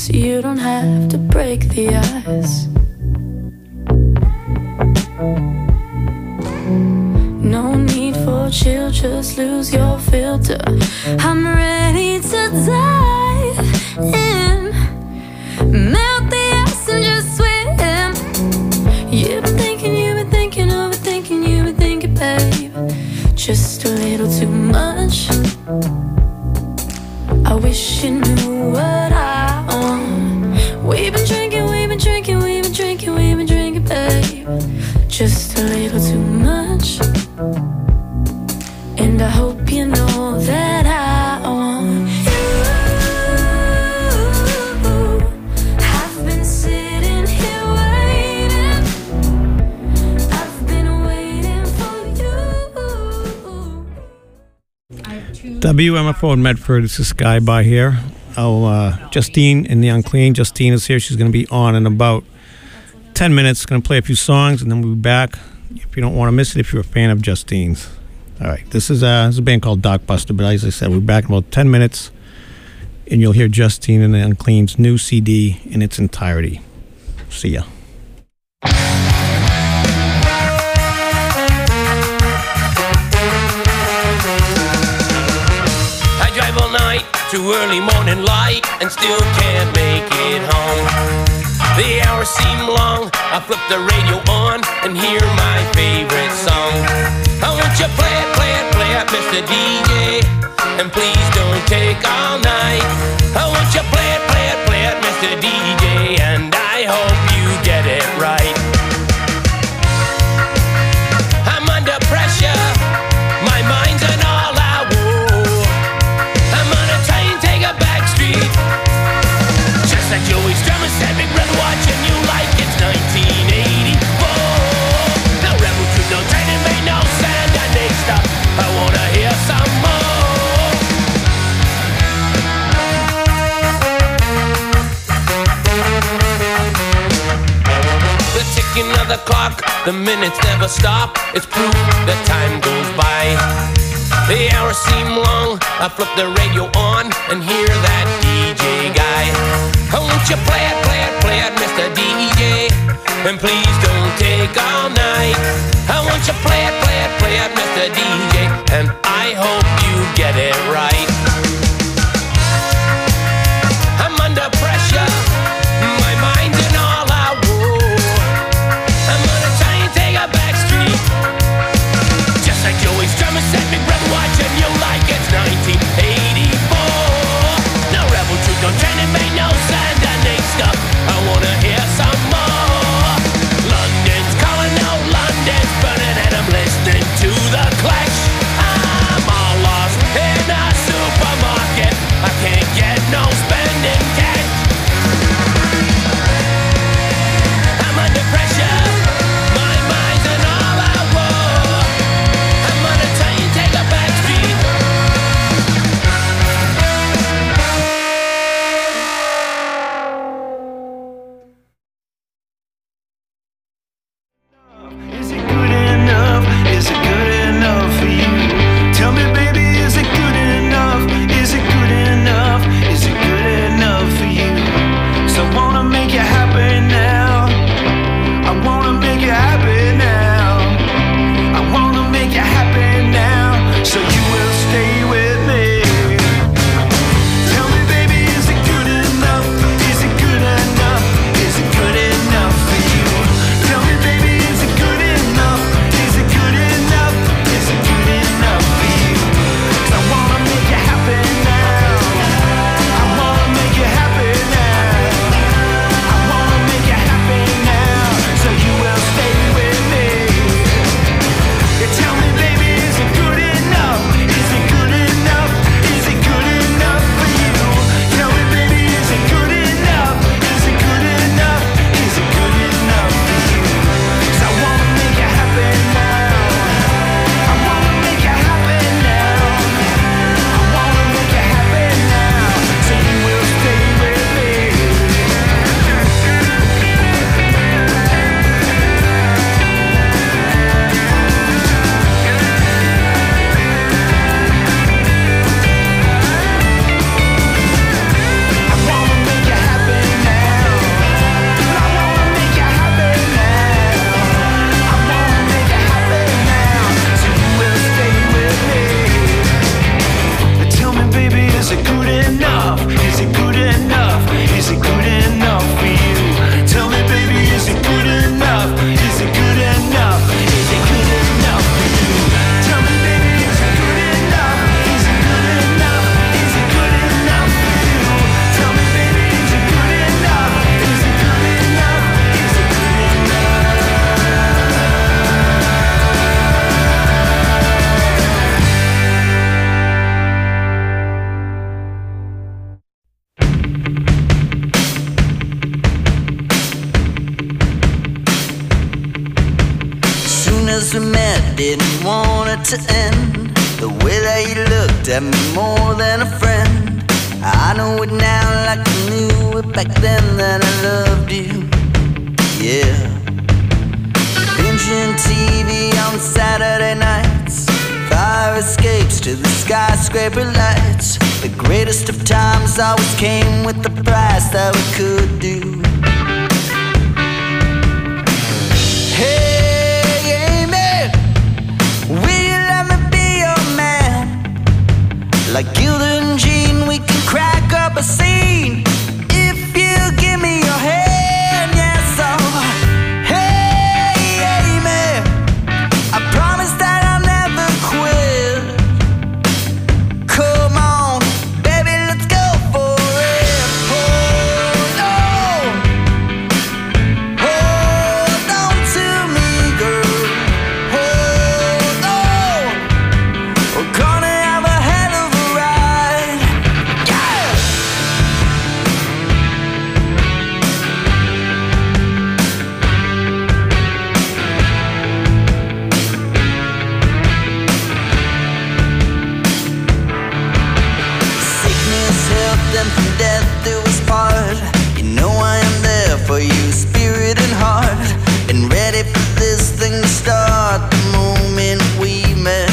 so you don't have to break the ice. No need for chill, just lose your filter. I'm ready to dive in, melt the ice and just swim. You've been thinking, overthinking, you've been thinking, babe, just a little too much. I wish you knew what I want. We've been drinking, babe, just a little too much. And I hope you know that I want you. I've been sitting here waiting. I've been waiting for you. WMFO in Medford, this is Sky by here. Justine in the Unclean. Justine is here. She's going to be on in about 10 minutes. Going to play a few songs and then we'll be back. If you don't want to miss it, if you're a fan of Justine's. All right, this is a band called Dockbuster, but as I said, we'll be back in about 10 minutes and you'll hear Justine and the Unclean's new CD in its entirety. See ya. I drive all night to early morning light and still can't make it home. The hours seem long, I flip the radio on and hear my favorite song. I want you play it, Mr. DJ, and please don't take all night. I want you play it, Mr. DJ, and I hope you get it right. I'm under pressure, my mind's an all-out war. I'm on a train, take a back street. Just like Joey Strummer said, big brother watching you like it's 1984. No rebel truth, no training, made no sound, I next up. I wanna hear some more. The ticking of the clock, the minutes never stop. It's proof that time goes by. The hours seem long, I flip the radio on and hear that DJ guy. I want you play it, Mr. DJ, and please don't take all night. I want you play it, Mr. DJ, and I hope you get it right. I'm under pressure, my mind's in all-out war. I'm gonna try and take a back street. Just like Joey Strummer said, big brother watching you like it's 1984. No rebel truth, don't train and make no sound, that ain't stuff. I wanna hear some more. London's calling, no, London's burning, and I'm listening to the Clash. I'm all lost in a supermarket, I can't get no spending cash. we met, didn't want it to end. The way that you looked at me more than a friend. I know it now like I knew it back then, that I loved you, yeah. Binging TV on Saturday nights, fire escapes to the skyscraper lights. The greatest of times always came with the price that we could do. Hey, Amy, will you let me be your man? Like Gilda and Jean, we can crack up a scene if you give me your hand, yes, oh. Hey, Amy, I promise that I'll never quit. Come on, baby, let's go for it. Hold on, hold on to me, girl. Hold on, we're gonna have a hell of a ride, yeah. Sickness, health, and from death do us part. You know I am there for you, spirit and heart, and ready for this thing to start the moment we met.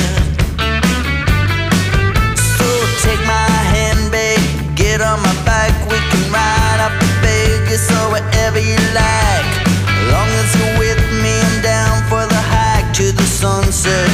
So take my hand, babe, get on my back. We can ride up to Vegas or wherever you like. As long as you're with me, I'm down for the hike to the sunset.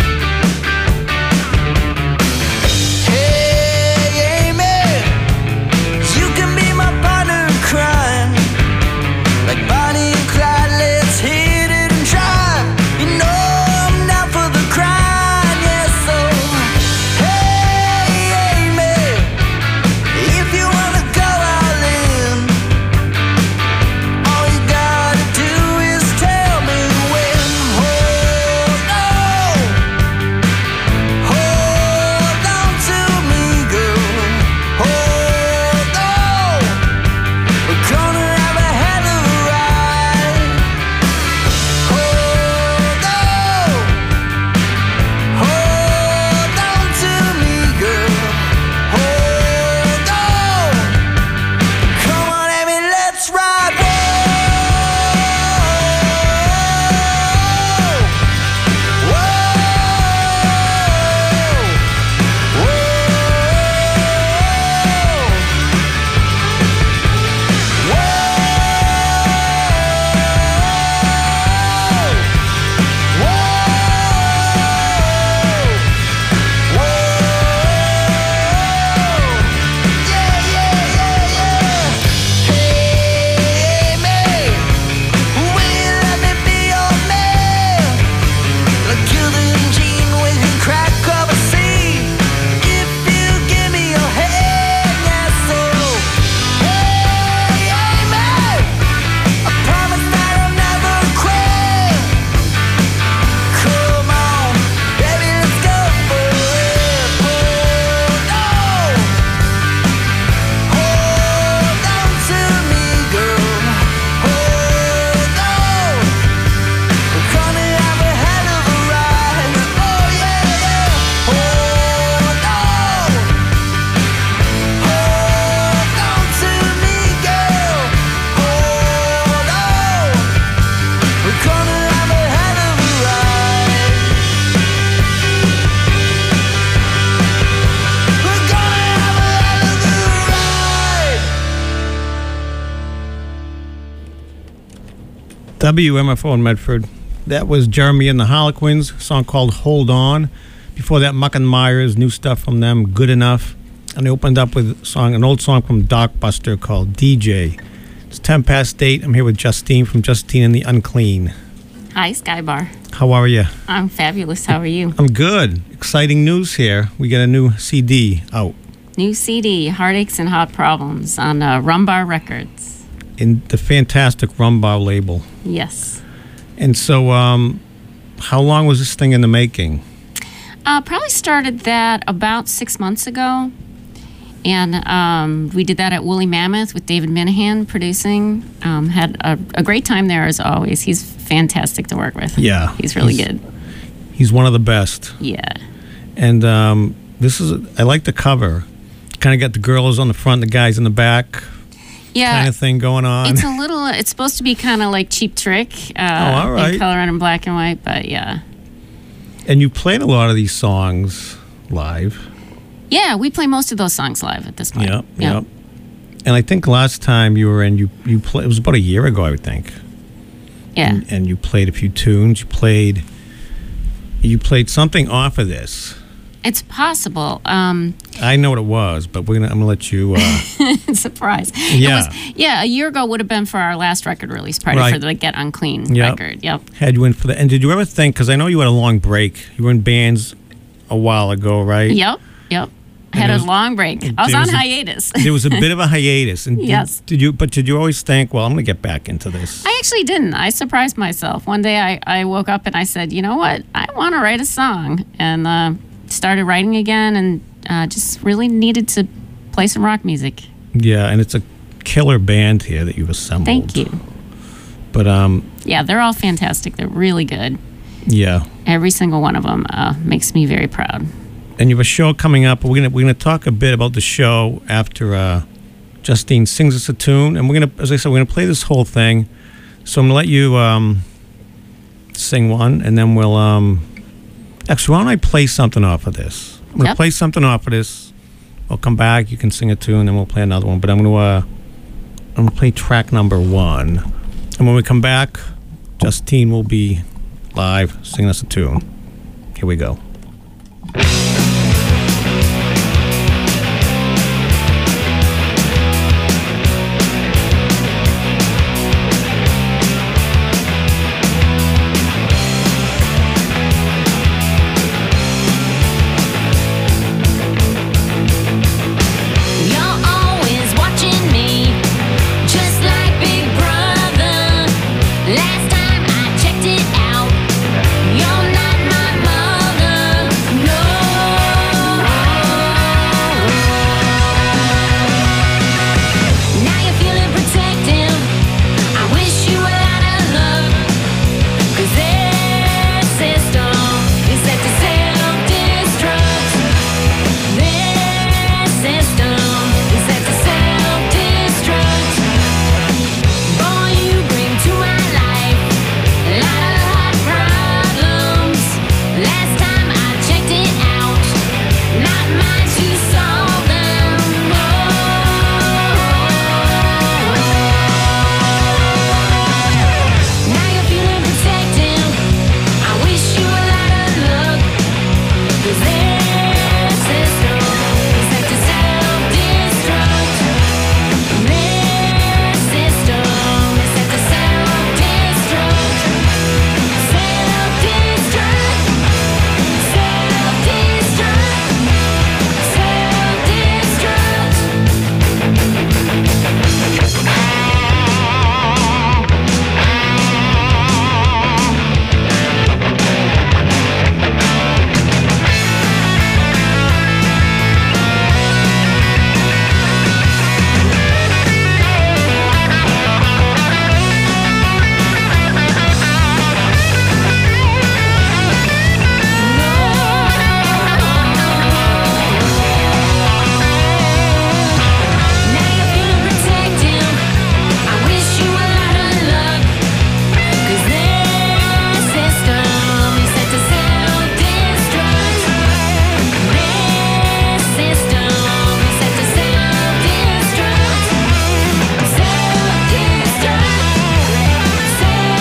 Hey, Amy, you can be my partner in crime. Like Bonnie and Clyde, let's hit it and drive. You know I'm down for the crime, yes, so. Hey, Amy, if you wanna go all in, all you gotta do is tell me when. Hold on to me, girl. Hold on, we're gonna have a hell of a ride. Hold on to me, girl. Hold on, come on, Amy, let's ride. Whoa, WMFO in Medford. That was Jeremy and the Harlequins, a song called Hold On. Before that, Muck and Myers, new stuff from them, Good Enough. And they opened up with an old song from Doc Buster called DJ. It's 10 past 8. I'm here with Justine from Justine and the Unclean. Hi, Skybar. How are you? I'm fabulous. How are you? I'm good. Exciting news here. We got a new CD out. New CD, Heartaches and Hot Problems, on Rumbar Records. In the fantastic Rumbar label. Yes. And so, how long was this thing in the making? Probably started that about 6 months ago. And we did that at Woolly Mammoth with David Minahan producing. Had a great time there as always. He's fantastic to work with. Yeah. He's really good. He's one of the best. Yeah. And I like the cover. Kind of got the girls on the front, the guys in the back, Yeah. kind of thing going on. It's supposed to be kind of like Cheap Trick. all right. In color and in black and white, but yeah. And you played a lot of these songs live. Yeah, we play most of those songs live at this point. Yep. And I think last time you were in, you played. It was about a year ago, I would think. Yeah. And you played a few tunes. You played something off of this. It's possible. I know what it was, but I'm gonna let you. Surprise. Yeah. A year ago would have been for our last record release party Right. for the Get Unclean Yep. record. Yep. Had you in for that? And did you ever think? Because I know you had a long break. You were in bands a while ago, right? Yep. I had it a was- long break. I was there on was a- hiatus. There was a bit of a hiatus, and Yes. Did you always think, well, I'm gonna get back into this? I actually didn't. I surprised myself. One day I woke up and I said, you know what? I want to write a song. And started writing again and just really needed to play some rock music. Yeah, and it's a killer band here that you've assembled. Thank you. But Yeah, they're all fantastic. They're really good. yeah. Every single one of them makes me very proud. And you have a show coming up. We're gonna talk a bit about the show after Justine sings us a tune, and we're gonna, as I said, we're gonna play this whole thing. So I'm gonna let you sing one, and then we'll actually, why don't I play something off of this? I'm gonna Yep. play something off of this. We'll come back. You can sing a tune, then we'll play another one. But I'm gonna play track number 1, and when we come back, Justine will be live singing us a tune. Here we go. You're always watching me, just like Big Brother. Last time I checked it out, you're not my mother. No. Now you're feeling protective. I wish you a lot of luck, 'cause their system is set to self-destruct. Their system is set to self-destruct. Boy, you bring to my life a lot of hot problems. Last time I checked it out, not mine to solve them. Now you're feeling protective. I wish you a lot of luck, 'cause their system is set to self-destruct. Their system is set to self-destruct. Self-destruct. Self-destruct. Self-destruct. Now you're feeling protective. I wish you a lot of luck, 'cause their system is set to self-destruct. Their system is set to self-destruct. Self-destruct.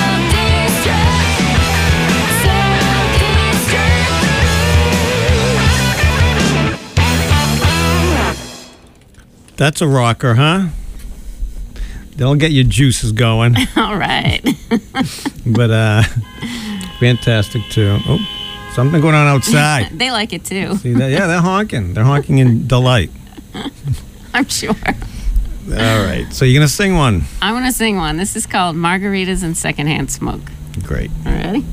Self-destruct. That's a rocker, huh? They'll get your juices going. All right. But fantastic too. Oh, something going on outside. They like it too, See that? Yeah, they're honking. They're honking in delight. I'm sure. All right. So you're gonna sing one. I want to sing one. This is called Margaritas and Secondhand Smoke. Great. All right, ready?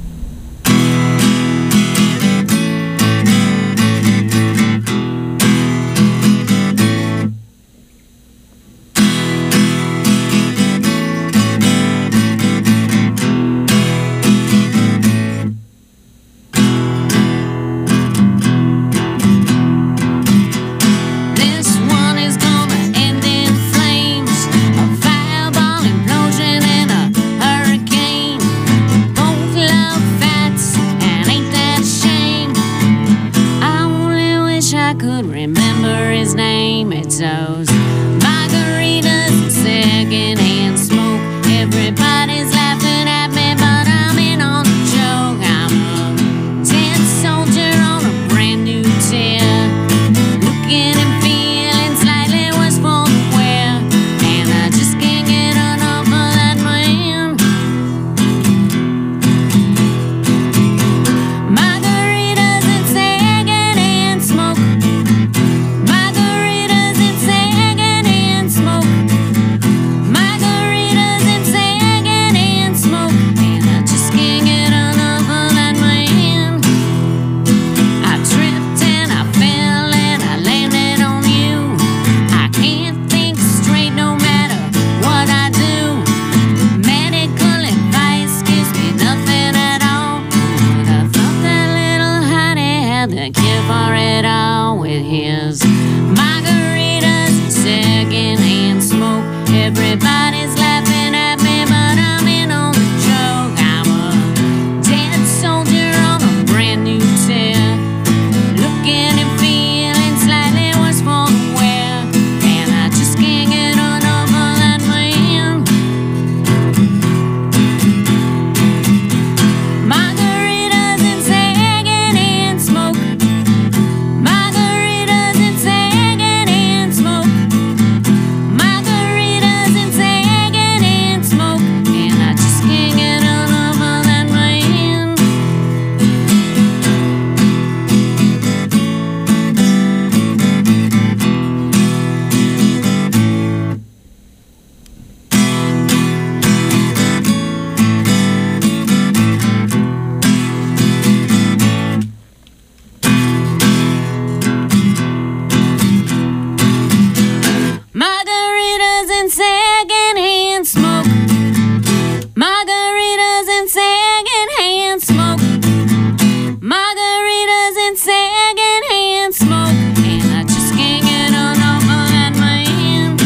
Everybody's laughing at me, but I'm in on the joke. I'm a dead soldier on a brand new tip, looking and feeling slightly worse for the wear, and I just can't get enough of that man. Margaritas and secondhand smoke. Margaritas and secondhand smoke. Margaritas and secondhand smoke. And I just can't get enough of that man. Margaritas and secondhand smoke. Margaritas and secondhand smoke. Margaritas and secondhand smoke. And I just can't get enough of that man.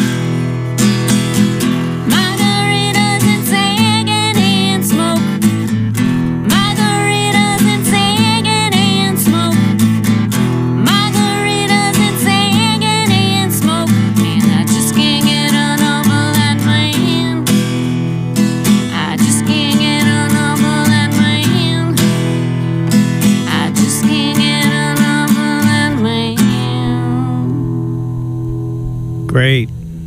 Margaritas and secondhand smoke. Margaritas and secondhand smoke. Margaritas and secondhand smoke. And I just can't get enough of that man. I just can't get enough of that man. I just can't get enough of that man. Great.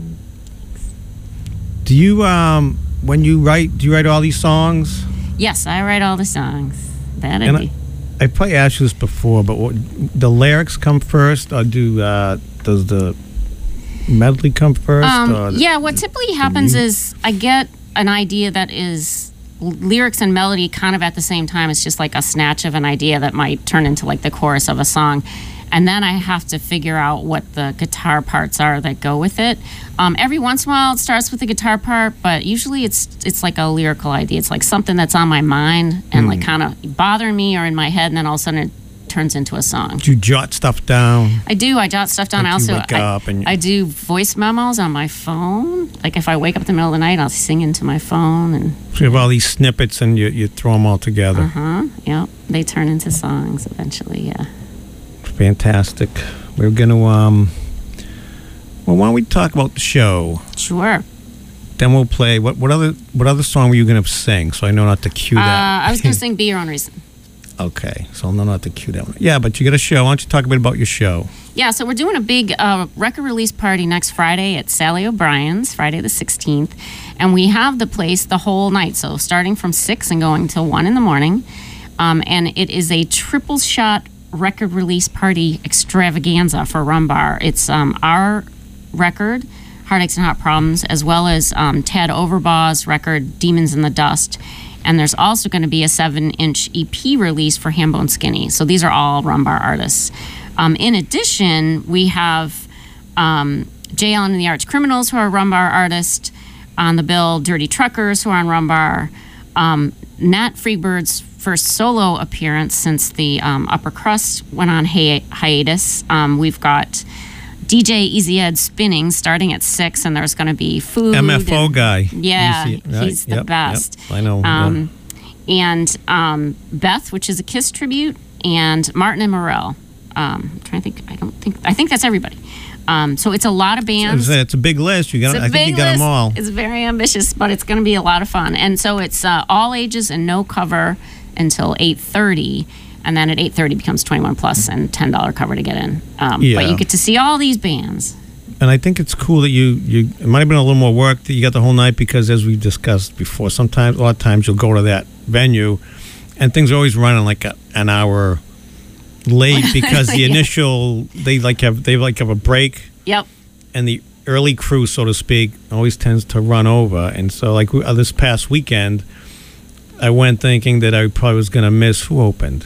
Do you when you write, do you write all these songs? Yes, I write all the songs. That I And do. I probably asked you this before, but what, the lyrics come first, or does the medley come first? or Yeah, what typically happens is I get an idea that is lyrics and melody kind of at the same time. It's just like a snatch of an idea that might turn into like the chorus of a song. And then I have to figure out what the guitar parts are that go with it. Every once in a while it starts with the guitar part, but usually it's like a lyrical idea. It's like something that's on my mind and like kind of bothering me or in my head, and then all of a sudden it turns into a song. Do you jot stuff down? I do. I jot stuff down. Like I you also wake up and- I do voice memos on my phone. Like if I wake up in the middle of the night, I'll sing into my phone, and So you have all these snippets and you throw them all together. yeah, they turn into songs eventually. Yeah. Fantastic. We're gonna well, why don't we talk about the show? Sure. Then we'll play. What other song were you gonna sing? So I know not to cue that. I was going to sing "Be Your Own Reason." Okay, so I'll know not to cue that one. Yeah, but you got a show. Why don't you talk a bit about your show? Yeah, so we're doing a big record release party next Friday at Sally O'Brien's, Friday the 16th. And we have the place the whole night, so starting from 6 and going till 1 in the morning. And it is a triple shot record release party extravaganza for Rum Bar. It's our record, Heartaches and Hot Problems, as well as Tad Overbaugh's record, Demons in the Dust. And there's also going to be a 7-inch EP release for Hambone Skinny. So these are all Rum Bar artists. In addition, we have Jay Allen and the Arch Criminals, who are Rum Bar artists on the bill, Dirty Truckers, who are on Rum Bar, Nat Freebird's first solo appearance since the Upper Crust went on hiatus. We've got DJ Easy Ed spinning starting at 6, and there's going to be food. MFO guy. Yeah, You see it, right? he's the Yep, best. yep, I know. And Beth, which is a Kiss tribute, and Martin and Morel. I'm trying to think. I think that's everybody. So it's a lot of bands. It's a big list. It's a I think big you got list. them all. It's very ambitious, but it's going to be a lot of fun. And so it's all ages and no cover until 8:30, and then at 8:30 becomes 21 plus and $10 cover to get in. But you get to see all these bands. And I think it's cool that you it might have been a little more work that you got the whole night, because as we discussed before, a lot of times you'll go to that venue and things are always running like an hour late because the initial they have a break. Yep. And the early crew, so to speak, always tends to run over. And so like this past weekend, I went thinking that I probably was going to miss who opened.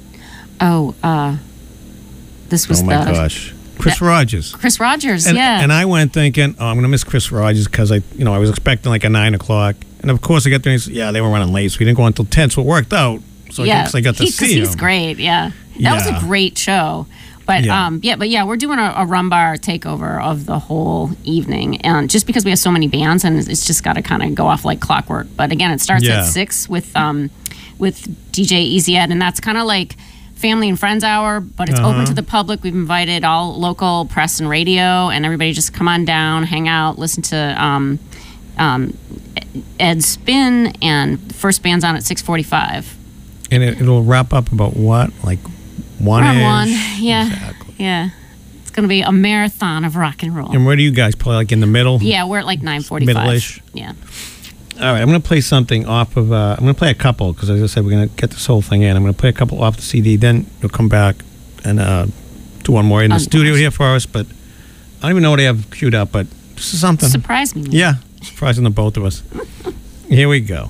This was oh my gosh. Chris Rogers. Chris Rogers, And, yeah. and I went thinking, I'm going to miss Chris Rogers because I was expecting like a 9 o'clock. And of course I got there and they were running late, so we didn't go until 10, so it worked out. So I guess I got to see him. He's great, yeah. That was a great show. But Yeah. we're doing a rum bar takeover of the whole evening, and just because we have so many bands, and it's just got to kind of go off like clockwork. But again, it starts Yeah. at 6 with DJ Easy Ed, and that's kind of like family and friends hour, but it's open to the public. We've invited all local press and radio, and everybody just come on down, hang out, listen to Ed spin, and the first band's on at 6:45. And it'll wrap up about what? Like Around 1, 1-ish? yeah. Exactly. Yeah. It's going to be a marathon of rock and roll. And where do you guys play? Like in the middle? Yeah, we're at like 9:45. Middle-ish? Yeah. All right, I'm going to play something off of, I'm going to play a couple, because as I said, we're going to get this whole thing in. I'm going to play a couple off the CD, then you'll come back and do one more in the studio here for us, but I don't even know what I have queued up, but this is something. Surprise me. Yeah, surprising the both of us. Here we go.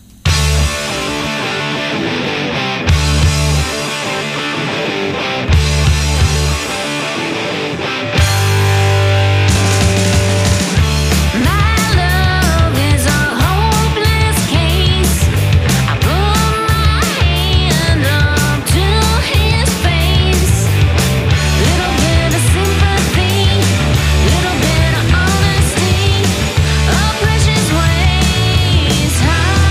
My love is a hopeless case. I put my hand up to his face. Little bit of sympathy, little bit of honesty, a precious waste.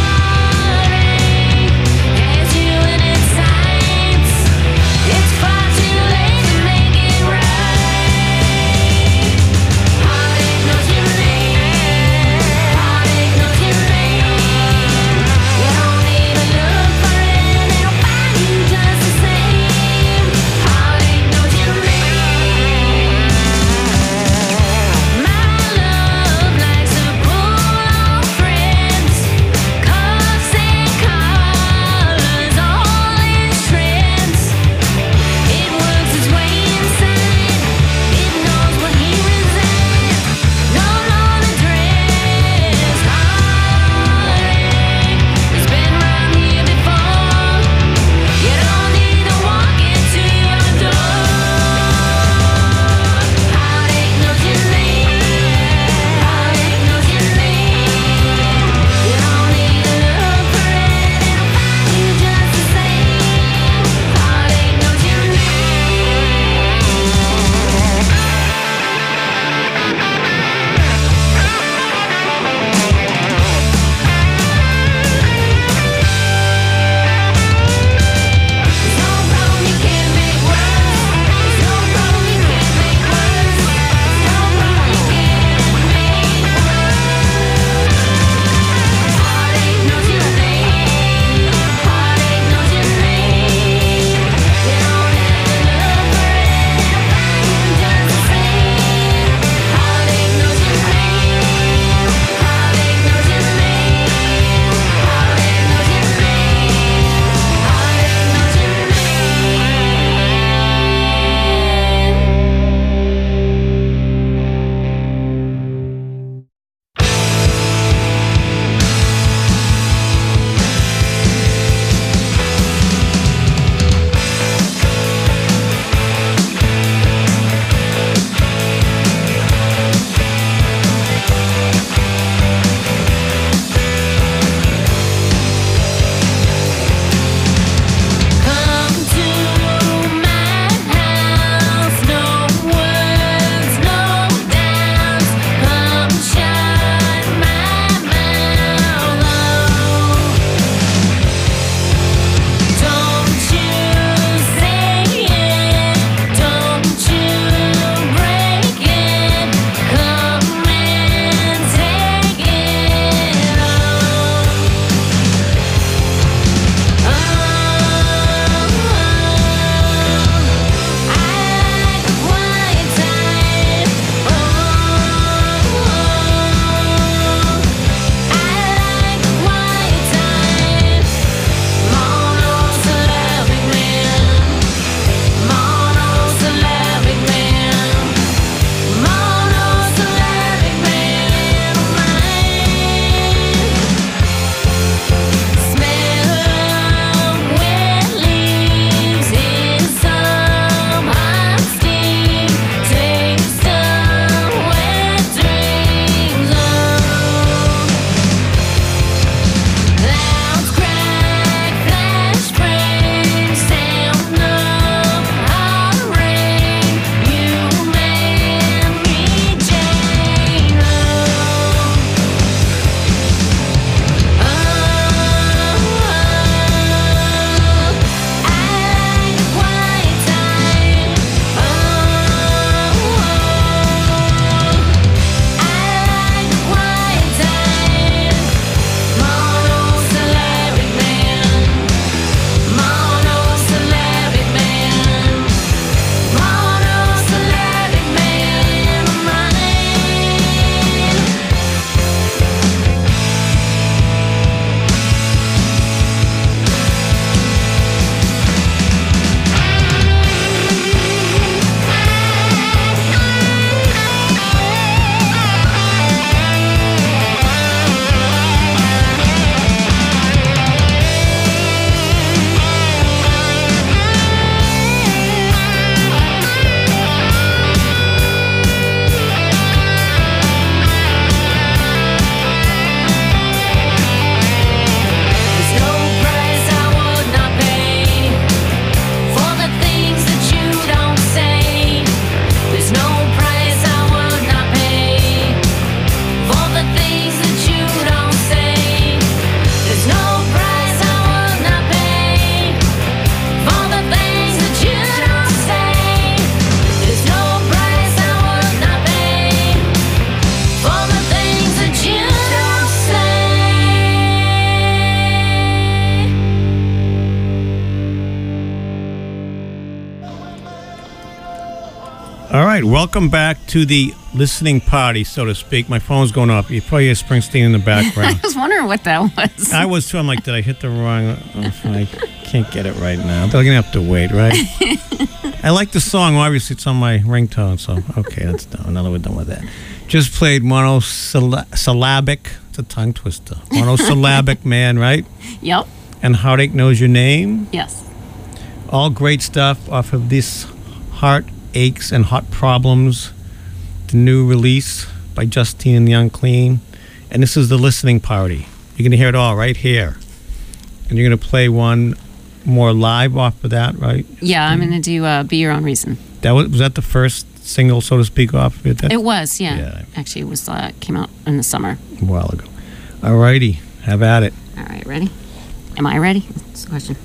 right, welcome back to the listening party, so to speak. My phone's going off. You probably hear Springsteen in the background. I was wondering what that was. I was too. I'm like, did I hit the wrong? I can't get it right now. They're gonna have to wait, right? I like the song. Obviously, it's on my ringtone. So okay, that's done. Another we're done with that. Just played monosyllabic. It's a tongue twister. Monosyllabic Man, right? Yep. And Heartache Knows Your Name. Yes. All great stuff off of this Heart Aches and Hot Problems, the new release by Justine and the Unclean. And this is the listening party. You're going to hear it all right here. And you're going to play one more live off of that, right? Yeah, I'm going to do Be Your Own Reason. That was that the first single, so to speak, off of it? It was, yeah. Yeah. Actually, it was came out in the summer. A while ago. All righty. Have at it. All right, ready? Am I ready? That's the question.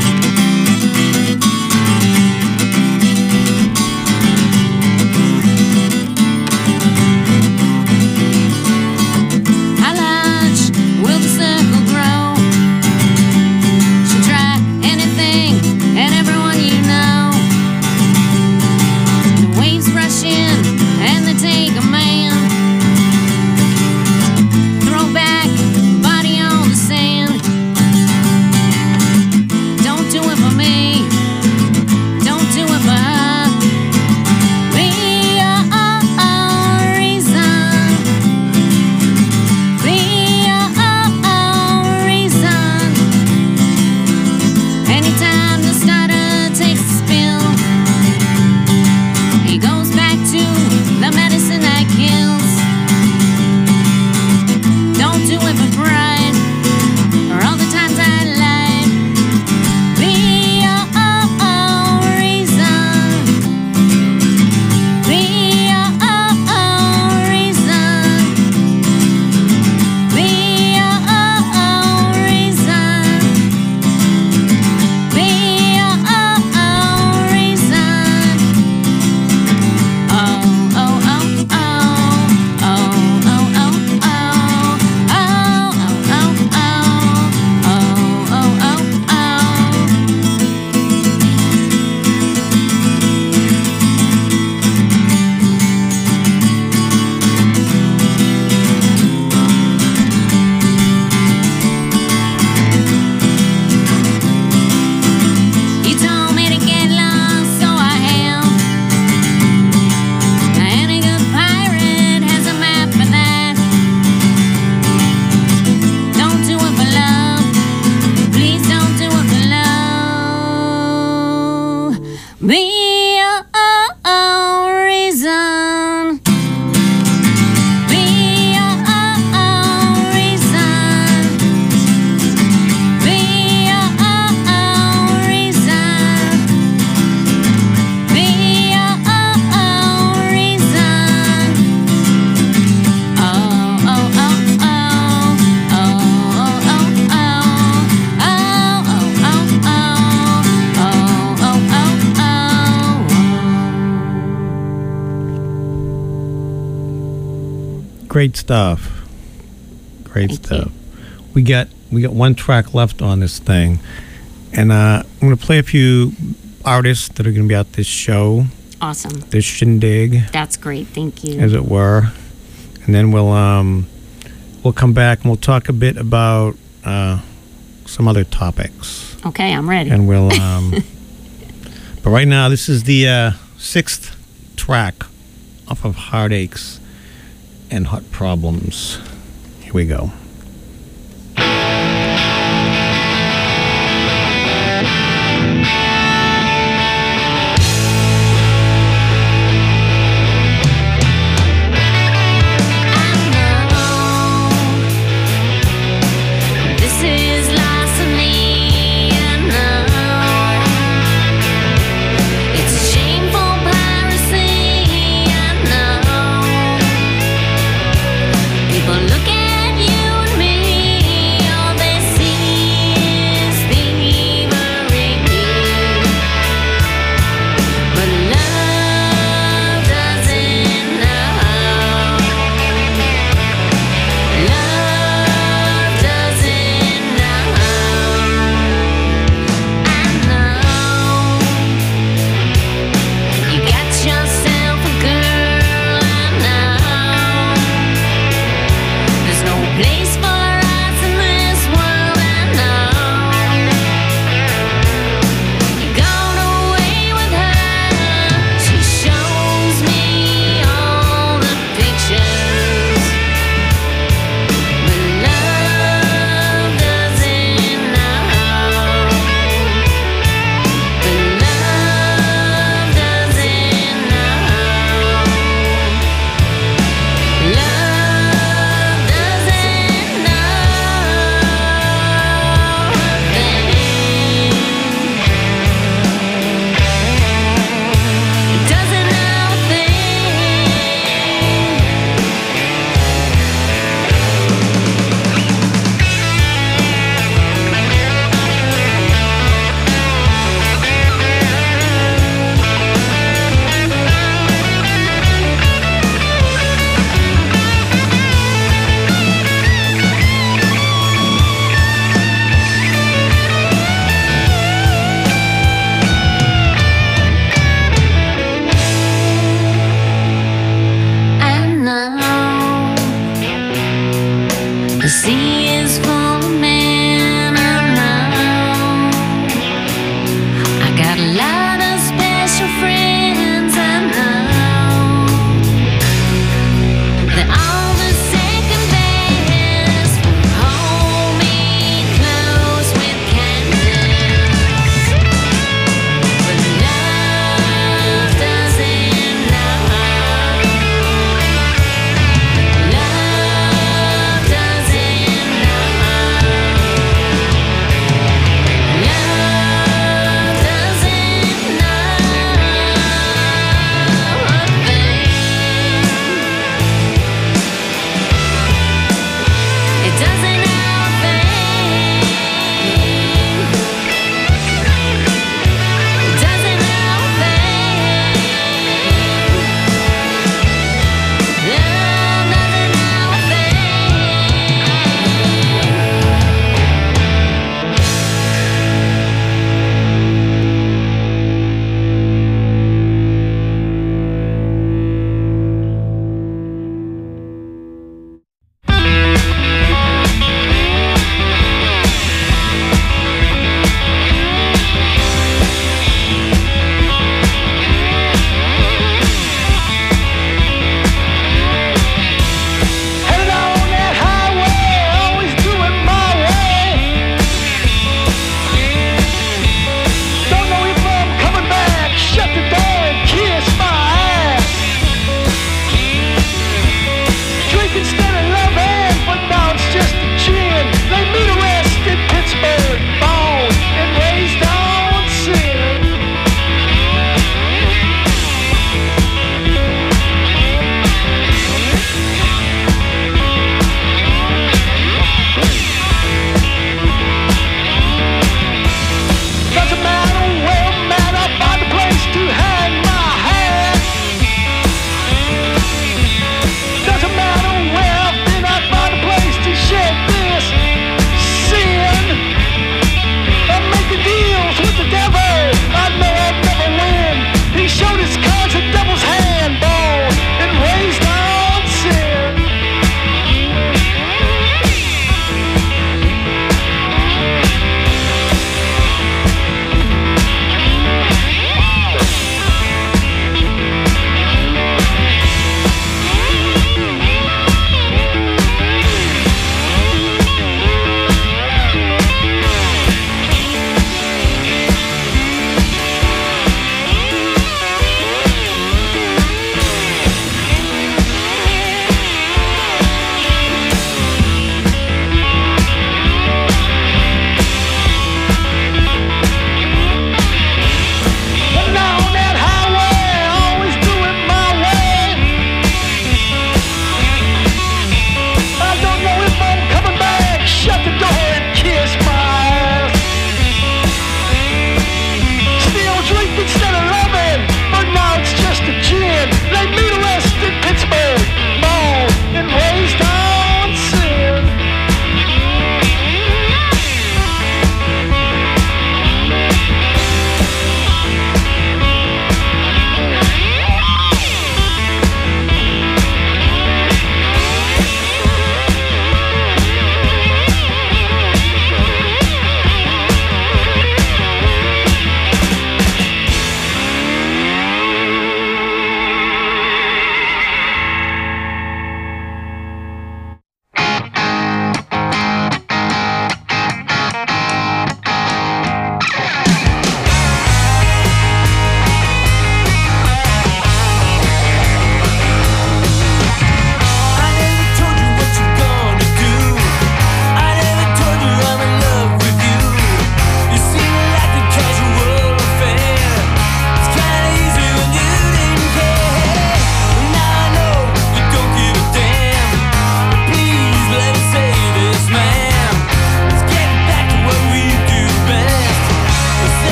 How large will the circle grow? She'll try anything and everyone you know. The waves rush in and they take a man. Throw back, body on the sand. Don't do it for me. Don't do it for her. Be your own reason. Be your own reason. Anytime the starter takes a spill, he goes back to the medicine that kills. Don't do it for pride or all the times I lied. Be your own reason. Be your own reason. Be your own reason. Be your own reason. Oh, oh, oh, oh. Oh, oh, oh, oh. Oh, oh, oh, oh. Oh, oh, oh, oh. You told me to get lost, so I have. Any good pirate has a map for that. Don't do it for love. Please don't do it for love. Be your own reason. Be your own reason. Be your own reason. Be your own reason. Oh, oh, oh, oh. Oh, oh, oh, oh. Oh, oh, oh, oh. Oh, oh, oh, oh. Great stuff. Great Thank stuff. you. We got one track left on this thing. And I'm going to play a few artists that are going to be at this show, Awesome. this shindig, That's great. Thank you. as it were. And then we'll come back and we'll talk a bit about some other topics. Okay, I'm ready. And we'll but right now this is the sixth track off of Heartaches and Hot Problems. Here we go. This is lost on me, I know. It's a shameful piracy, I know. People look at you sea is full of men around. I got a lot of special friends I know. They're all the second best. Hold me close with candles. But love doesn't know. Love doesn't know.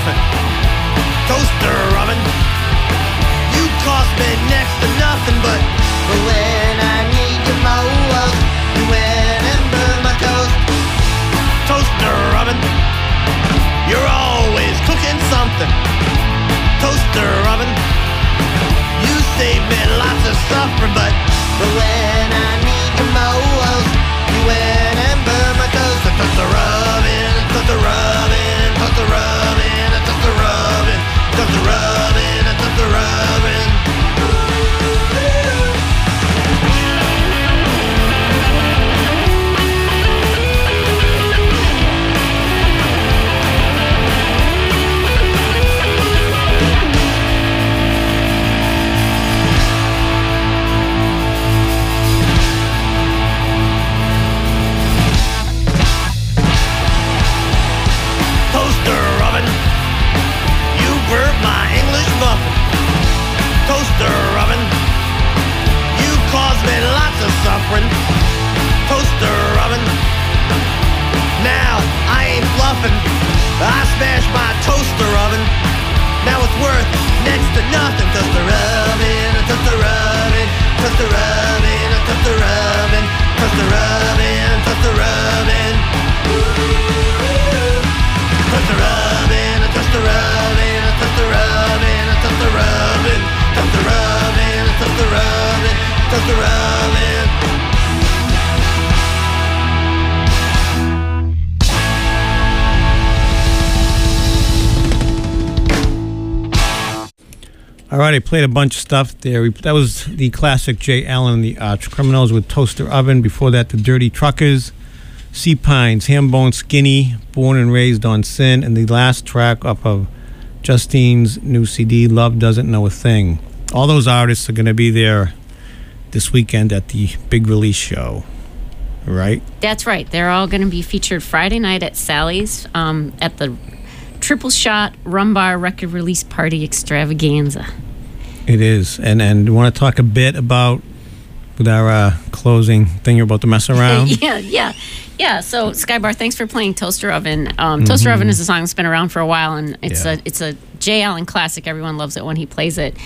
bluffing. Toaster oven, you cost me next to nothing, but when I need you most, you went and burned my toast. Toaster oven, you're always cooking something. Toaster oven, you save me lots of suffering, but when I need you most, you went and burned my toast. Toaster oven, toaster oven, toaster oven, toaster oven, toaster oven, toaster oven. Toaster oven, you burnt my English muffin. Toaster oven, you caused me lots of suffering. Toaster oven, now I ain't bluffing. I smashed my toaster oven. Now it's worth next to nothing. Toaster oven, toaster oven, toaster oven, toaster oven, toaster oven, toaster oven. Toaster oven, toaster oven, toaster oven, toaster oven, toaster oven, toaster oven, toaster oven. All right, I played a bunch of stuff there. That was the classic Jay Allen and the Arch Criminals with Toaster Oven. Before that, the Dirty Truckers, Sea Pines, Hambone Skinny, Born and Raised on Sin, and the last track off of Justine's new CD, Love Doesn't Know a Thing. All those artists are going to be there this weekend at the big release show, right? That's right. They're all going to be featured Friday night at Sally's at the Triple Shot Rum Bar Record Release Party Extravaganza. It is. And want to talk a bit about, with our closing thing, about the mess around? Yeah. So Skybar, thanks for playing Toaster Oven. Toaster Oven is a song that's been around for a while, and it's a Jay Allen classic. Everyone loves it when he plays it.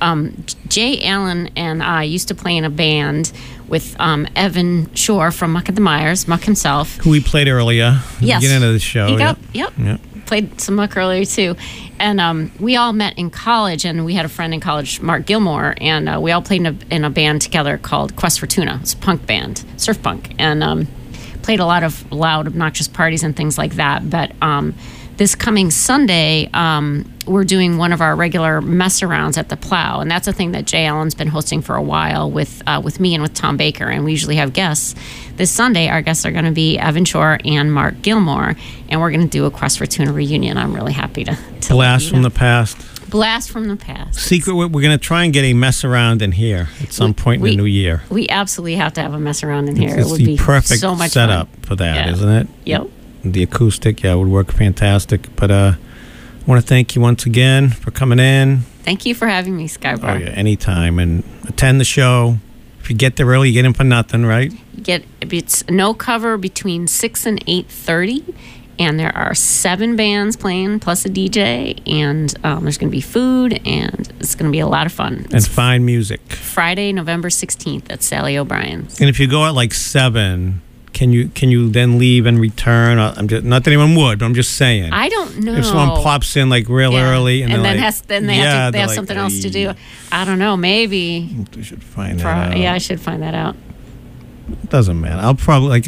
Jay Allen and I used to play in a band with Evan Shore from Muck and the Myers, Muck himself. Who we played earlier. Yes. Get into the show. Yep. Played some Muck earlier too. And we all met in college, and we had a friend in college, Mark Gilmore, and we all played in a band together called Quest for Tuna. It's a punk band, surf punk, and played a lot of loud, obnoxious parties and things like that. But this coming Sunday, we're doing one of our regular mess arounds at the Plow, and that's a thing that Jay Allen's been hosting for a while with me and with Tom Baker, and we usually have guests. This Sunday, our guests are going to be Evan Shore and Mark Gilmore, and we're going to do a Quest for Tuna reunion. I'm really happy to Blast from the past. Blast from the past. Secret, we're going to try and get a mess around in here at some point in the new year. We absolutely have to have a mess around in here. It's it would the be perfect so much setup fun. for that, Yeah. isn't it? Yep. The acoustic, would work fantastic. But I want to thank you once again for coming in. Thank you for having me, Skybar. Oh, yeah, anytime. And attend the show. If you get there early, you get in for nothing, right? It's no cover between 6 and 8:30, and there are 7 bands playing plus a DJ, and there's going to be food, and it's going to be a lot of fun. And fine music. Friday, November 16th at Sally O'Brien's. And if you go at like 7, can you then leave and return? I'm just, not that anyone would, but I'm just saying. I don't know. If someone pops in like real early and then they have something else to do. I don't know. Maybe. We should find that out. Yeah, I should find that out. It doesn't matter. I'll probably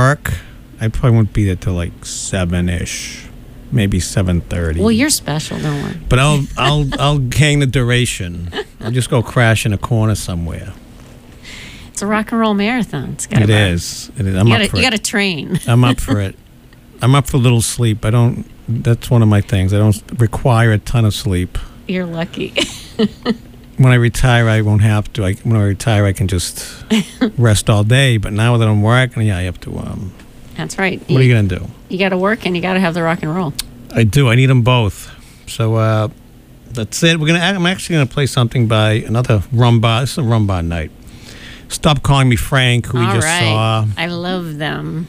I probably won't be there till like 7-ish, maybe 7:30. Well, you're special, don't worry. But I'll hang the duration. I'll just go crash in a corner somewhere. It's a rock and roll marathon. It is. I'm up for it. You got to train. I'm up for it. I'm up for a little sleep. That's one of my things. I don't require a ton of sleep. You're lucky. When I retire, I won't have to. When I retire, I can just rest all day. But now that I'm working, I have to. That's right. What are you going to do? You got to work and you got to have the rock and roll. I do. I need them both. So that's it. I'm actually going to play something by another rum bar. This is a rum bar night. Stop Calling Me Frank, who we just saw. I love them.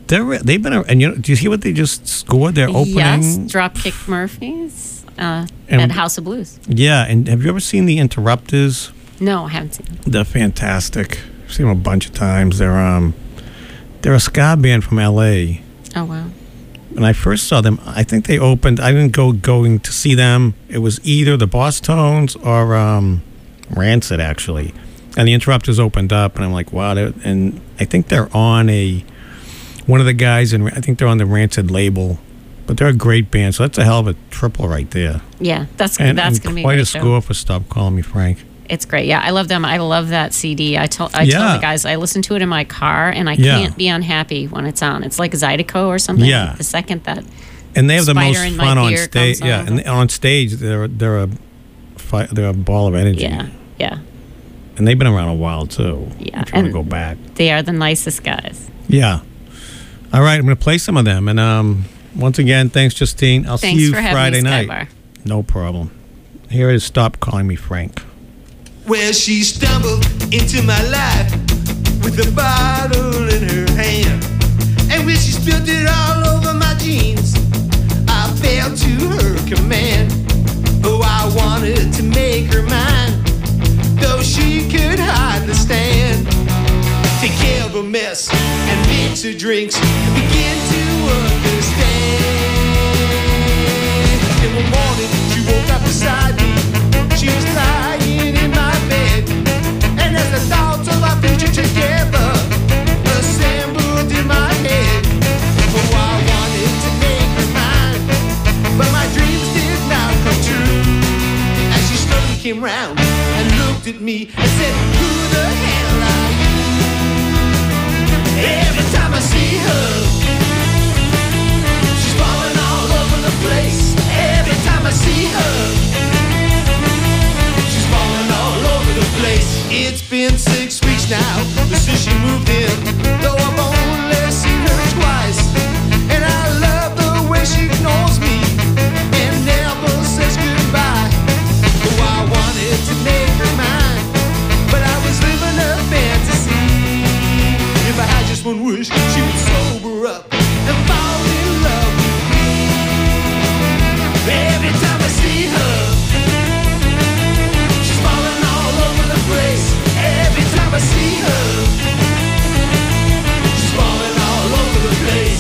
They've been, and do you see what they just scored? Their opening. Yes, Dropkick Murphys at House of Blues. Yeah, and have you ever seen the Interrupters? No, I haven't seen them. They're fantastic. I've seen them a bunch of times. They're a ska band from L.A. Oh wow. When I first saw them, I think they opened. I didn't going to see them. It was either the Boss Tones or Rancid, actually. And the Interrupters opened up, and I'm like, wow. And I think they're on one of the guys, and I think they're on the Rancid label. But they're a great band, so that's a hell of a triple right there. Yeah, that's and going to be quite a show. score for Stop Calling Me Frank. It's great. Yeah, I love them. I love that CD. I tell the guys, I listen to it in my car, and I can't be unhappy when it's on. It's like Zydeco or something. Yeah. The second that and they have the Spider most in fun My on Beer stage. comes Yeah, on. and on stage they're a ball of energy. Yeah. And they've been around a while too. Yeah, I'm trying to and go back. They are the nicest guys. Yeah. All right, I'm going to play some of them, and once again, thanks, Justine. I'll Thanks see you for having Friday me, night. Skybar. No problem. Here is Stop Calling Me Frank. Well, she stumbled into my life with a bottle in her hand. And when she spilled it all over my jeans, I fell to her command. Oh, I wanted to make her mine, though she could hardly stand. Take care of a mess and mix her drinks and begin to understand. In the morning, she woke up beside me. She was lying in my bed, and as the thoughts of our future together assembled in my head, oh, I wanted to make her mine, but my dreams did not come true. As she slowly came round and looked at me and said, "Who the hell are you?" Every time I see her, she's falling all over the place. Every time I see her, she's falling all over the place. It's been 6 weeks now since she moved in, though I've only seen her twice. And I love the way she ignores me and never says goodbye. Oh, I wanted to make her mine, but I was living a fantasy. If I had just one wish, she would sober up and fall in love with me. Every time I see her, she's falling all over the place. Every time I see her, she's falling all over the place.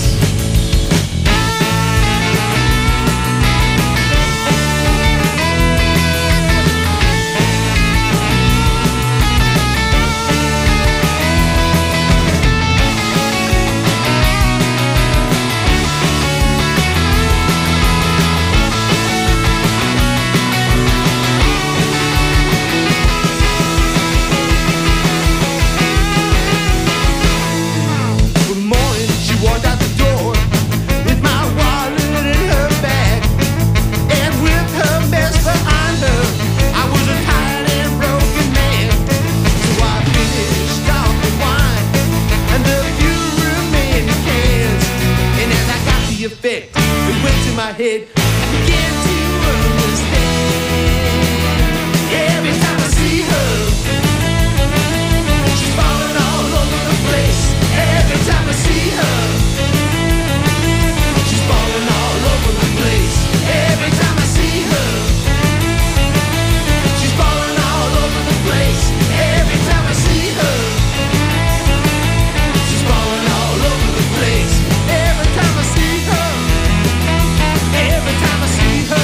Head, I began to understand. Every time I see her, she's falling all over the place. Every time I see her, she's falling all over the place. Every time I see her, she's falling all over the place. Every time I see her, she's falling all over the place. Every time I see her, every time I see her.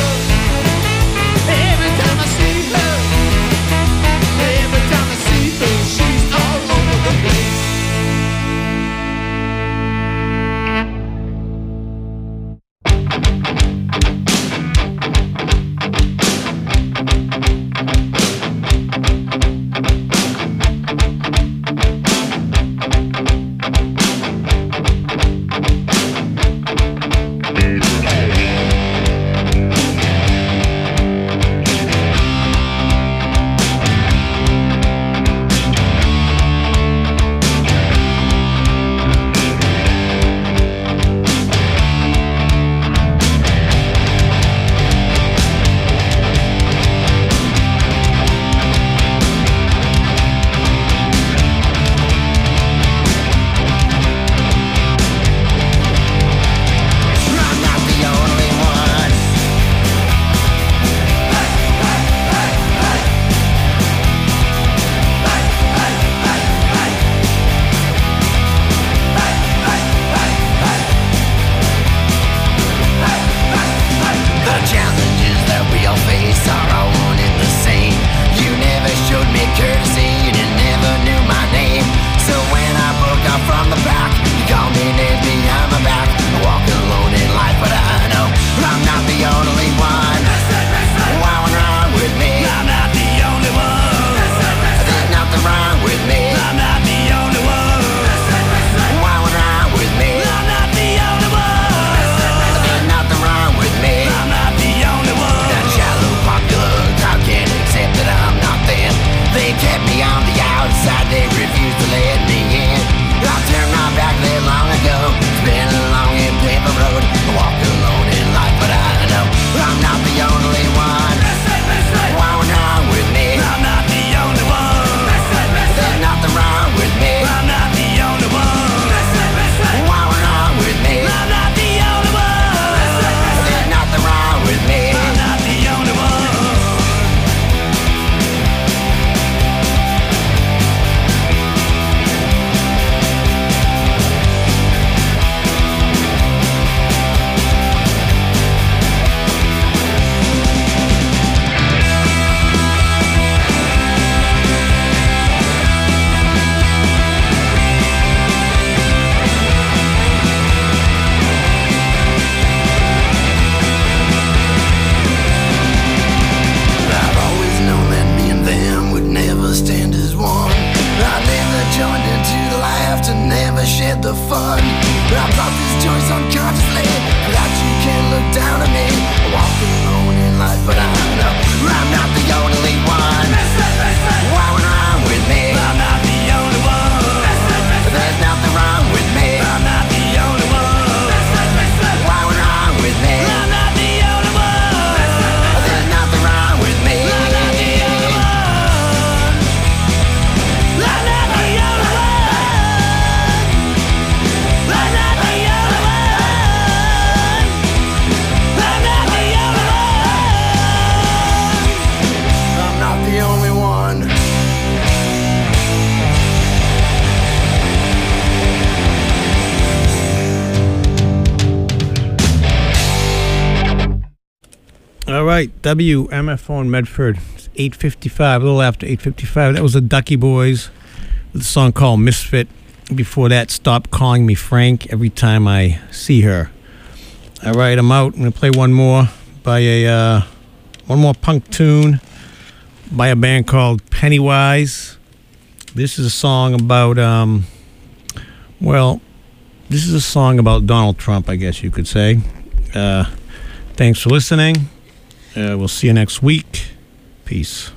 choice unconsciously that you can look down on me. I walk alone in life, but I know I'm not the only one. Why went wrong with me? I'm not the only one. There's nothing wrong with me. I'm not the only one. Why went wrong with me? I'm not the only one. There's nothing wrong with me. I'm not the only one. I'm not the only one. I'm not the only one. I'm not the only one. I'm not the only one. All right, WMFO in Medford. It's 8:55, a little after 8:55. That was the Ducky Boys with a song called Misfit. Before that, Stop Calling Me Frank every time I see her. All right, I'm out. I'm going to play one more by one more punk tune by a band called Pennywise. This is a song about, this is a song about Donald Trump, I guess you could say. Thanks for listening. We'll see you next week. Peace.